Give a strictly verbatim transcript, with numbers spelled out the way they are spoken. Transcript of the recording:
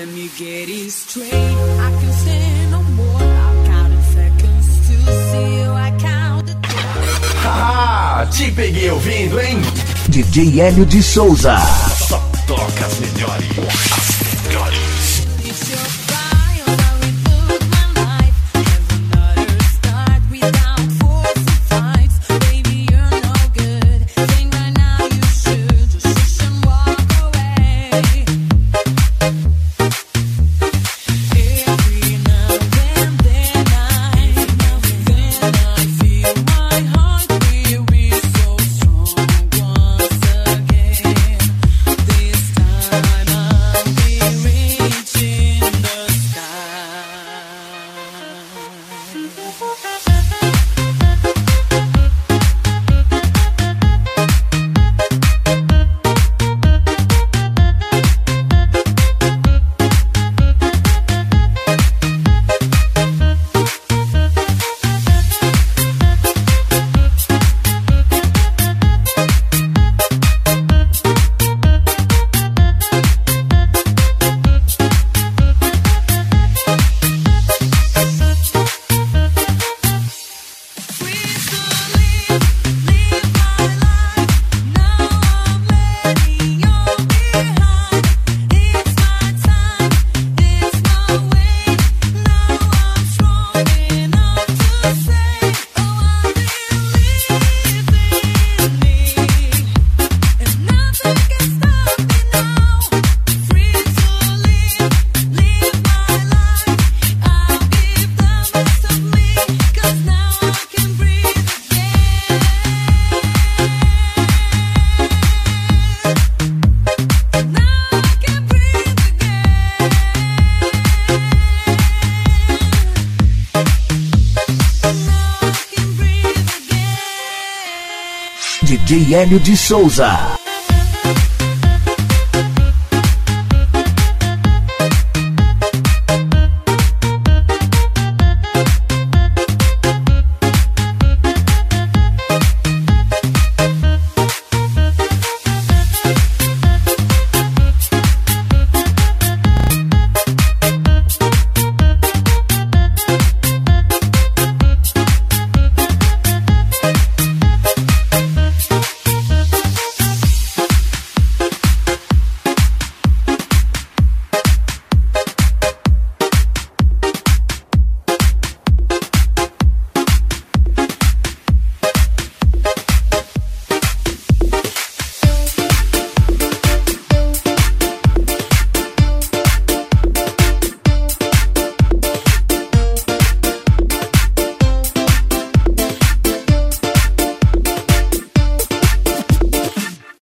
let me get it straight. I can stand no more. I'm counting seconds to see you. I count the Ah, te peguei ouvindo, hein? D J Hélio de Souza. Só toca as melhores. As melhores. It's your fire, how it took my life. Never start without force and fights. Baby, you're no good. Think right now you should just shush and walk away. Every now and then I, then I feel my heart will be so strong once again. This time I'll be reaching the sky. D J Hélio de Souza.